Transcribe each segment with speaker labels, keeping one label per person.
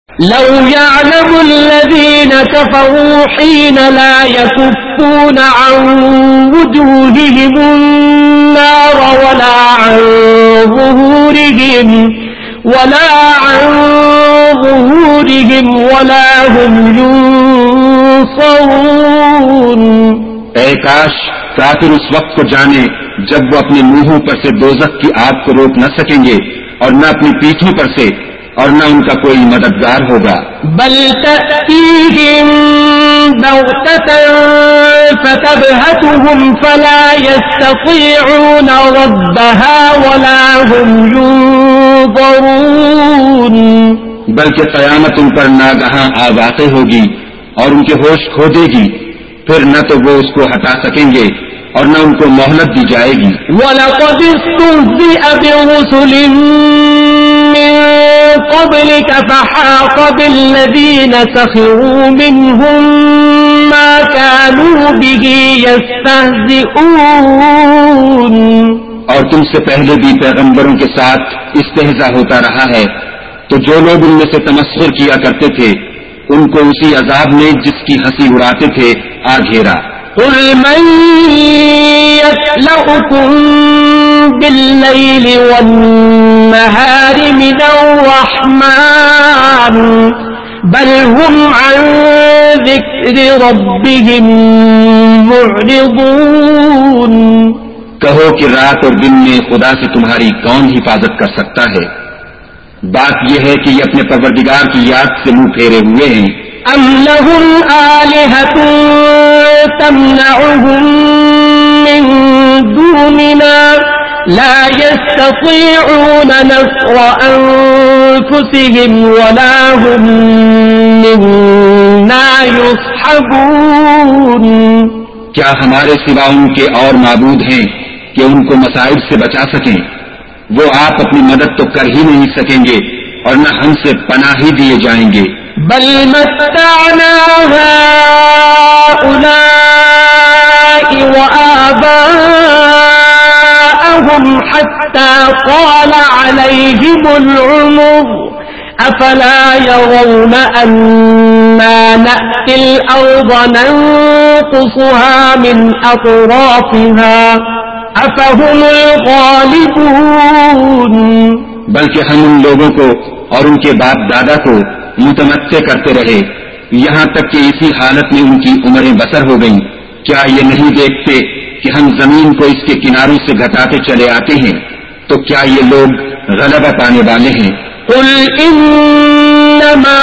Speaker 1: لو يعلم الذين كفروا حين لا يكفون عن وجوههم النار ولا عن ظهورهم ولا هم ينصرون.
Speaker 2: اے کاش کافر اس وقت کو جانے جب وہ اپنے منہوں پر سے دوزخ کی آگ کو روک نہ سکیں گے اور نہ اپنی پیٹھوں پر سے اور نہ ان کا کوئی مددگار ہوگا.
Speaker 1: بل تأتيهم بغتة فتبهتهم فلا يستطيعون ردها ولا هم ينظرون.
Speaker 2: بلکہ قیامت ان پر ناگہاں آ واقع ہوگی اور ان کے ہوش کھو دے گی، پھر نہ تو وہ اس کو ہٹا سکیں گے اور نہ ان کو مہلت دی جائے گی.
Speaker 1: وَلَقَدِ اسْتُهْزِئَ بِرُسُلٍ مِّن قَبْلِكَ فَحَاقَ بِالَّذِينَ سَخِرُوا مِنْهُم مَّا كَانُوا بِهِ يَسْتَهْزِئُونَ.
Speaker 2: اور تم سے پہلے بھی پیغمبروں کے ساتھ استہزاء ہوتا رہا ہے، تو جو لوگ ان میں سے تمسخر کیا کرتے تھے ان کو اسی عذاب نے جس کی ہنسی اڑاتے تھے آ گھیرا.
Speaker 1: قل من يكلؤكم بالليل والنهار من الرحمن بل هم عن ذكر ربهم معرضون.
Speaker 2: کہو کہ رات اور دن میں خدا سے تمہاری کون حفاظت کر سکتا ہے؟ بات یہ ہے کہ یہ اپنے پروردگار کی یاد سے منہ پھیرے ہوئے ہیں.
Speaker 1: ام لهم آلهة تمنعهم من دوننا لا يستطيعون نصر أنفسهم ولا هم منا يصحبون.
Speaker 2: کیا ہمارے سوا ان کے اور معبود ہیں کہ ان کو مصائب سے بچا سکیں؟ وہ آپ اپنی مدد تو کر ہی نہیں سکیں گے اور نہ ہم سے پناہ ہی دیے جائیں گے.
Speaker 1: بل متعنا هؤلاء وآباءهم حتى طال عليهم العمر أفلا يرون أنا نأتي الأرض ننقصها من أطرافها أفهم الغالبون.
Speaker 2: بلکہ ہم ان لوگوں کو اور ان کے باپ دادا کو متمتع کرتے رہے یہاں تک کہ اسی حالت میں ان کی عمریں بسر ہو گئیں. کیا یہ نہیں دیکھتے کہ ہم زمین کو اس کے کناروں سے گھٹاتے چلے آتے ہیں؟ تو کیا یہ لوگ غلبہ پانے والے ہیں؟
Speaker 1: قل انما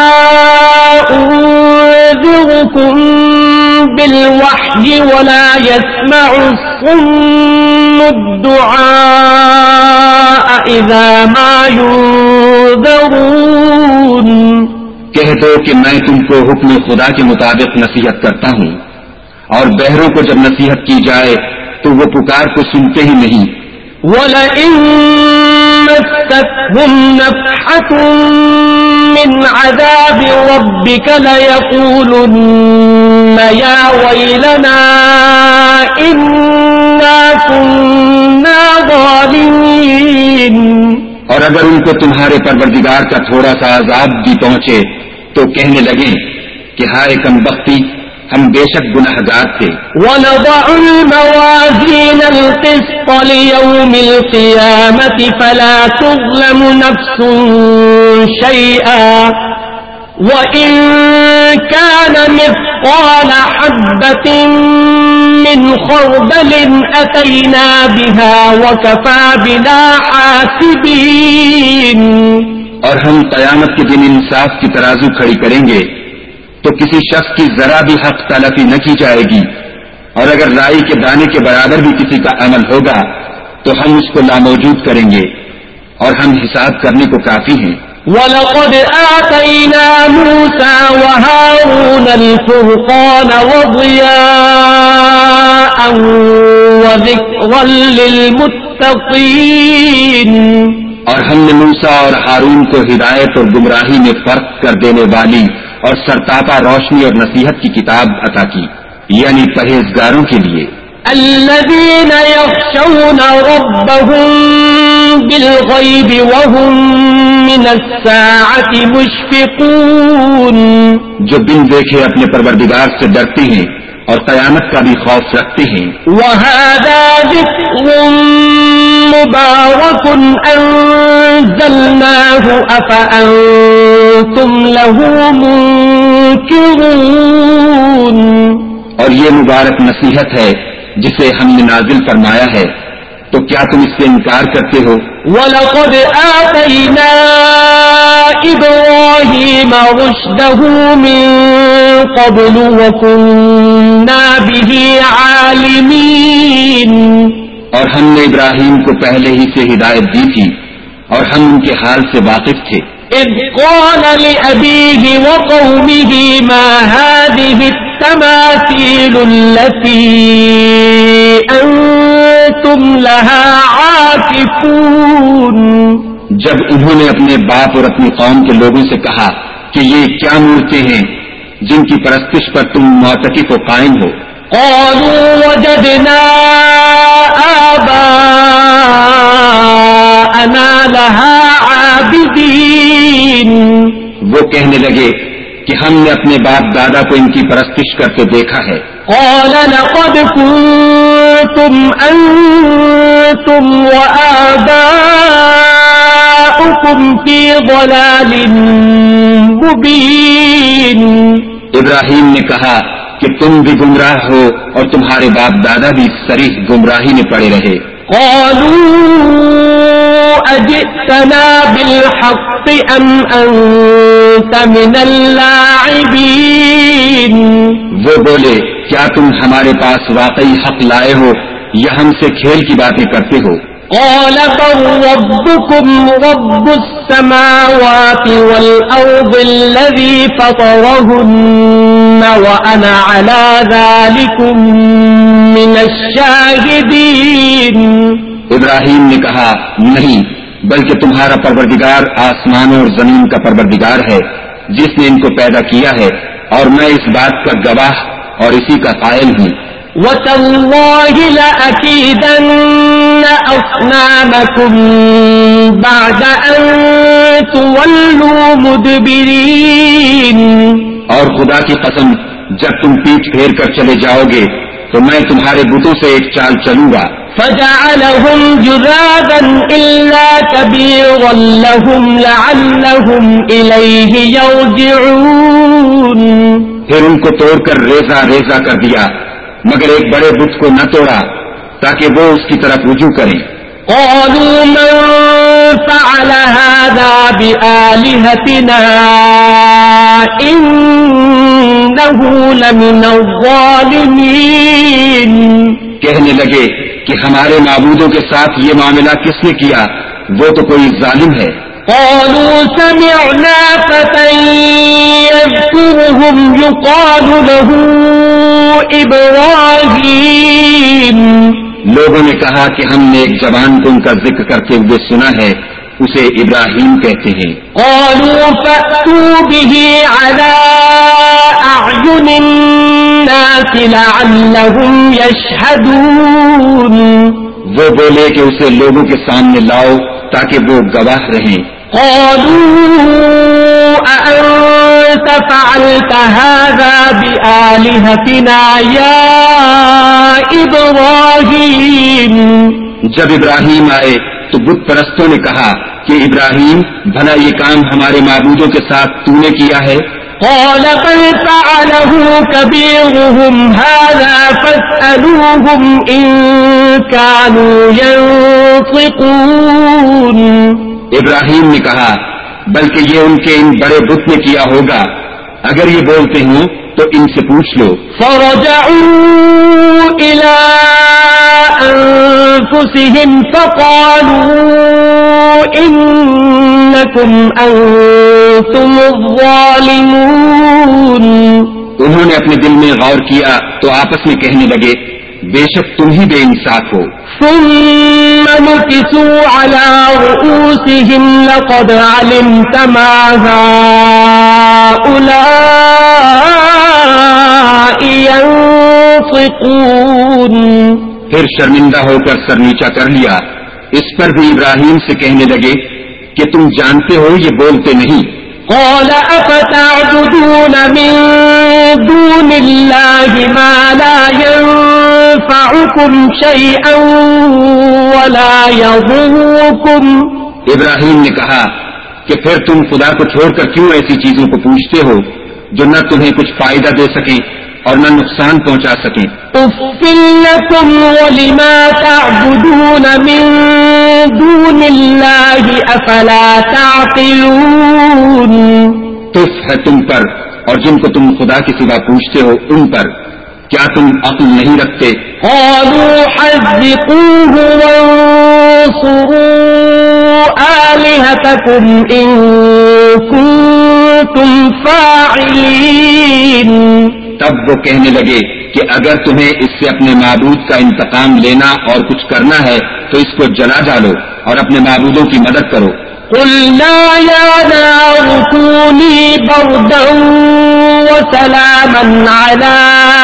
Speaker 1: انذركم بالوحي ولا يسمع الصم الدعاء اذا ما ينذرون.
Speaker 2: کہہ دو کہ میں تم کو حکم خدا کے مطابق نصیحت کرتا ہوں، اور بہروں کو جب نصیحت کی جائے تو وہ پکار کو سنتے ہی نہیں.
Speaker 1: وَلَئِن مَسَّتْهُمْ نَفْحَةٌ مِّنْ عَذَابِ رَبِّكَ لَيَقُولُنَّ يَا وَيْلَنَا إِنَّا كُنَّا ظَالِمِينَ.
Speaker 2: اور اگر ان کو تمہارے پروردگار کا تھوڑا سا عذاب بھی پہنچے تو کہنے لگیں کہ ہائے کم بختی، ہم بے شک گناہگار تھے.
Speaker 1: وَنَضَعُ الْمَوَازِينَ الْقِسْطَ لِيَوْمِ الْقِيَامَةِ فَلَا تُظْلَمُ نَفْسٌ شَيْئًا وَإِن كَانَ مِثْقَالَ حَبَّةٍ مِّنْ خَرْدَلٍ أَتَيْنَا بِهَا وَكَفَى بِنَا حَاسِبِينَ.
Speaker 2: اور ہم قیامت کے دن انصاف کی ترازو کھڑی کریں گے تو کسی شخص کی ذرا بھی حق تلفی نہ کی جائے گی، اور اگر رائی کے دانے کے برابر بھی کسی کا عمل ہوگا تو ہم اس کو لاموجود کریں گے، اور ہم حساب کرنے کو کافی ہیں.
Speaker 1: وَلَقَدْ آتَيْنَا مُوسَى وَهَارُونَ الْفُرْقَانَ وَضِيَاءً وَذِكْرًا لِّلْمُتَّقِينَ.
Speaker 2: اور ہم نے موسیٰ اور ہارون کو ہدایت اور گمراہی میں فرق کر دینے والی اور سرتاپا روشنی اور نصیحت کی کتاب عطا کی، یعنی پرہیزگاروں کے لیے.
Speaker 1: الذين يخشون ربهم بالغيب وهم من الساعة مشفقون
Speaker 2: جو بن دیکھے اپنے پروردگار سے ڈرتے ہیں اور قیامت کا بھی خوف رکھتے ہیں.
Speaker 1: وهذا ذكر مبارك أنزلناه أفأنتم له منكرون
Speaker 2: اور یہ مبارک نصیحت ہے جسے ہم نے نازل فرمایا ہے تو کیا تم اس سے انکار کرتے ہو؟
Speaker 1: وَلَقَدْ آتَيْنَا إِبْرَاهِيمَ رُشْدَهُ مِنْ قَبْلُ وَكُنَّا بِهِ عَالِمِينَ
Speaker 2: اور ہم نے ابراہیم کو پہلے ہی سے ہدایت دی تھی اور ہم ان کے حال سے واقف تھے.
Speaker 1: إِذْ قَالَ لِأَبِيهِ وَقَوْمِهِ مَا هَذِهِ التَّمَاثِيلُ الَّتِي أَنْتُمْ لَهَا عَاكِفُونَ
Speaker 2: جب انہوں نے اپنے باپ اور اپنی قوم کے لوگوں سے کہا کہ یہ کیا مورتیں ہیں جن کی پرستش پر تم معتکف و قائم ہو.
Speaker 1: قالوا وجدنا آباءنا لها عابدين
Speaker 2: وہ کہنے لگے کہ ہم نے اپنے باپ دادا کو ان کی پرستش کرتے دیکھا ہے.
Speaker 1: قال لقد كنتم أنتم وآباؤكم في ضلال مبين
Speaker 2: ابراہیم نے کہا کہ تم بھی گمراہ ہو اور تمہارے باپ دادا بھی صریح گمراہی میں پڑے رہے.
Speaker 1: قالوا أجئتنا بالحق أم أنت من اللاعبين
Speaker 2: وہ بولے کیا تم ہمارے پاس واقعی حق لائے ہو یا ہم سے کھیل کی باتیں کرتے ہو؟
Speaker 1: قال بل ربكم رب السماوات والأرض الذي فطرهن وأنا على ذلكم من الشاهدين
Speaker 2: ابراہیم نے کہا نہیں بلکہ تمہارا پروردگار آسمانوں اور زمین کا پروردگار ہے جس نے ان کو پیدا کیا ہے اور میں اس بات کا گواہ اور اسی کا قائل ہوں.
Speaker 1: وَتَاللَّهِ لَأَكِيدَنَّ أَصْنَامَكُمْ بَعْدَ أَن تُوَلُّوا مُدْبِرِينَ
Speaker 2: اور خدا کی قسم جب تم پیٹ پھیر کر چلے جاؤ گے تو میں تمہارے بتوں سے ایک چال چلوں گا.
Speaker 1: فَجَعَلَهُمْ جُذَاذًا إِلَّا كَبِيرًا لَهُمْ لَعَلَّهُمْ إِلَيْهِ يَرْجِعُونَ
Speaker 2: پھر ان کو توڑ کر ریزہ ریزہ کر دیا مگر ایک بڑے بت کو نہ توڑا تاکہ وہ اس کی طرف رجوع کریں.
Speaker 1: قالوا من فعل هذا بآلهتنا إنه لمن الظالمين
Speaker 2: کہنے لگے کہ ہمارے معبودوں کے ساتھ یہ معاملہ کس نے کیا وہ تو کوئی ظالم ہے.
Speaker 1: قالوا سمعنا فتى يذكرهم يقال له إبراهيم
Speaker 2: لوگوں نے کہا کہ ہم نے ایک جوان کو ان کا ذکر کرتے ہوئے سنا ہے اسے ابراہیم کہتے ہیں.
Speaker 1: قالوا فأتوا به على أعين الناس لعلهم يشهدون
Speaker 2: وہ بولے کہ اسے لوگوں کے سامنے لاؤ تاکہ وہ گواہ رہیں.
Speaker 1: قالوا أأنت فعلت هذا بآلهتنا يا إبراهيم
Speaker 2: جب ابراہیم آئے تو بت پرستوں نے کہا کہ ابراہیم بھلا یہ کام ہمارے معبودوں کے ساتھ تو نے کیا ہے؟
Speaker 1: قال بل فعله كبيرهم هذا فاسألوهم إن كانوا ينطقون
Speaker 2: ابراہیم نے کہا بلکہ یہ ان کے ان بڑے بت نے کیا ہوگا اگر یہ بولتے ہوں تو ان سے پوچھ لو.
Speaker 1: فرجعوا إلى أنفسهم فقالوا إنكم أنتم الظالمون
Speaker 2: انہوں نے اپنے دل میں غور کیا تو آپس میں کہنے لگے بے شک تم ہی بے انصاف ہو.
Speaker 1: ثم نكسوا على رؤوسهم لقد علمت ما هؤلاء ينطقون
Speaker 2: پھر شرمندہ ہو کر سر نیچا کر لیا. اس پر بھی ابراہیم سے کہنے لگے کہ تم جانتے ہو یہ بولتے نہیں.
Speaker 1: قال أفتعبدون من دون الله ما لا ينفعكم شيئا ولا يضركم.
Speaker 2: ابراہیم نے کہا کہ پھر تم خدا کو چھوڑ کر کیوں ایسی چیزوں کو پوچھتے ہو جو نہ تمہیں کچھ فائدہ دے سکیں اور نہ نقصان پہنچا سکیں.
Speaker 1: اف لكم ولما تعبدون من دون الله افلا تعقلون.
Speaker 2: تف ہے تم پر اور جن کو تم خدا کے سوا پوچھتے ہو ان پر، کیا تم عقل نہیں رکھتے؟
Speaker 1: قالوا حرقوه وانصروا آلهتكم إن كنتم فاعلين.
Speaker 2: تب وہ کہنے لگے کہ اگر تمہیں اس سے اپنے معبود کا انتقام لینا اور کچھ کرنا ہے تو اس کو جلا ڈالو اور اپنے معبودوں کی مدد کرو.
Speaker 1: قلنا يا نار كوني بردا وسلاما على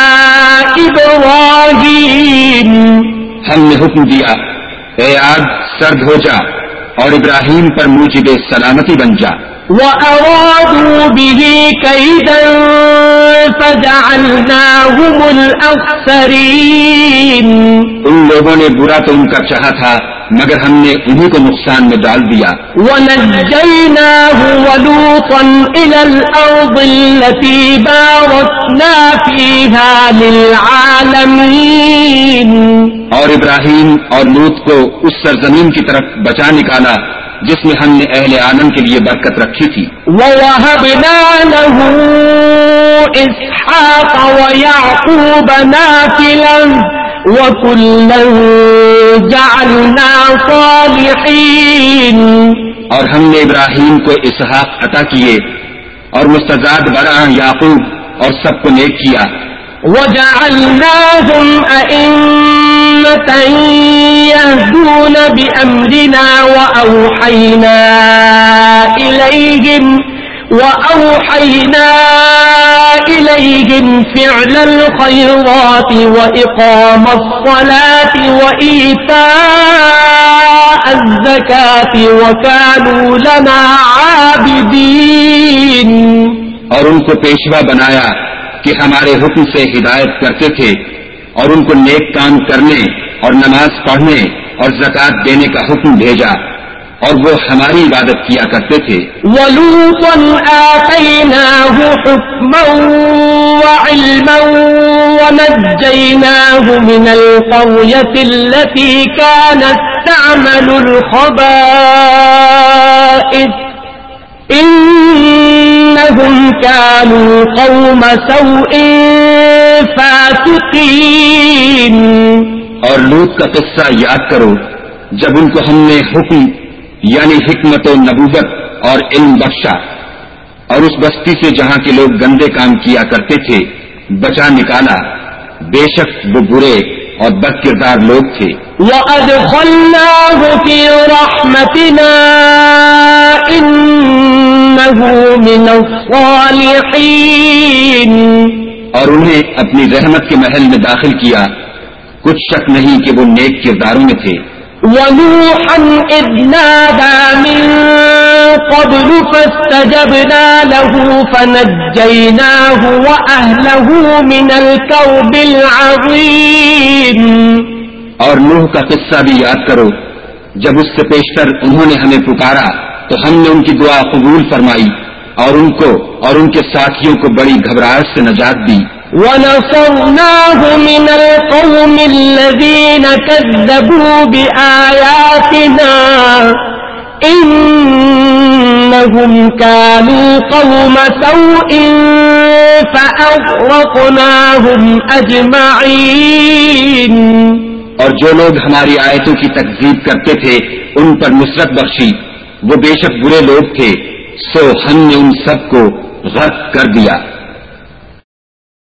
Speaker 1: إبراهيم.
Speaker 2: ہم نے حکم دیا اے آگ سرد ہو جا اور ابراہیم پر موجب سلامتی بن جا.
Speaker 1: وَأَرَادُوا بِهِ كَيْدًا فَجَعَلْنَاهُمُ الْأَخْسَرِينَ.
Speaker 2: ان لوگوں نے برا تو ان کا چاہا تھا مگر ہم نے انہیں کو نقصان میں ڈال دیا.
Speaker 1: وَنَجَّيْنَاهُ وَلُوطًا إِلَى الْأَرْضِ الَّتِي بَارَكْنَا فِيهَا لِلْعَالَمِينَ.
Speaker 2: اور ابراہیم اور لوط کو اس سرزمین کی طرف بچا نکالا جس میں ہم نے اہل عالم کے لیے برکت رکھی تھی.
Speaker 1: وَوَهَبْنَا لَهُ إِسْحَاقَ وَيَعْقُوبَ نَافِلًا وَكُلًّا جَعَلْنَا صَالِحِينَ.
Speaker 2: اور ہم نے ابراہیم کو اسحاق عطا کیے اور مستزاد برآں یعقوب اور سب کو نیک کیا.
Speaker 1: وَجَعَلْنَاهُمْ أَئِمَّةً يَهْدُونَ بِأَمْرِنَا وَأَوْحَيْنَا إِلَيْهِمْ فِعْلَ الْخَيْرَاتِ وَإِقَامَ الصَّلَاةِ وَإِيتَاءَ الزَّكَاةِ وَكَانُوا لَنَا عَابِدِينَ.
Speaker 2: اور ان کو پیشوا بنایا کہ ہمارے حکم سے ہدایت کرتے تھے اور ان کو نیک کام کرنے اور نماز پڑھنے اور زکوٰۃ دینے کا حکم بھیجا اور وہ ہماری عبادت کیا کرتے تھے.
Speaker 1: وَلُوطًا آتَيْنَاهُ حُكْمًا وَعِلْمًا وَنَجَّيْنَاهُ مِنَ الْقَرْيَةِ الَّتِي كَانَتْ تَعْمَلُ الْخَبَائِثَ إِنَّهُمْ كَانُوا قَوْمَ سَوْءٍ فَاسِقِينَ.
Speaker 2: اور لوط کا قصہ یاد کرو جب ان کو ہم نے حکم یعنی حکمت و نبوت اور علم بخشا اور اس بستی سے جہاں کے لوگ گندے کام کیا کرتے تھے بچا نکالا، بے شک وہ برے اور بد کردار لوگ تھے.
Speaker 1: وَأَدْخَلْنَاهُ فِي رَحْمَتِنَا إِنَّهُ مِنَ الصَّالِحِينَ.
Speaker 2: اور انہیں اپنی رحمت کے محل میں داخل کیا، کچھ شک نہیں کہ وہ نیک کرداروں میں تھے.
Speaker 1: وَنُوحًا إِذْ نَادَى مِن قَبْلُ فَاسْتَجَبْنَا لَهُ فَنَجَّيْنَاهُ وَأَهْلَهُ مِنَ الْكَرْبِ الْعَظِيمِ.
Speaker 2: اور نوح کا قصہ بھی یاد کرو جب اس سے پیشتر انہوں نے ہمیں پکارا تو ہم نے ان کی دعا قبول فرمائی اور ان کو اور ان کے ساتھیوں کو بڑی گھبراہٹ سے نجات دی.
Speaker 1: وَنَصَرْنَاهُ مِنَ الْقَوْمِ الَّذِينَ كَذَّبُوا بِآيَاتِنَا إِنَّهُمْ كَانُوا قَوْمَ سَوْءٍ فَأَغْرَقْنَاهُمْ أَجْمَعِينَ.
Speaker 2: اور جو لوگ ہماری آیتوں کی تکذیب کرتے تھے ان پر نصرت بخشی، وہ بے شک برے لوگ تھے، سو ہم نے ان سب کو غرق کر دیا.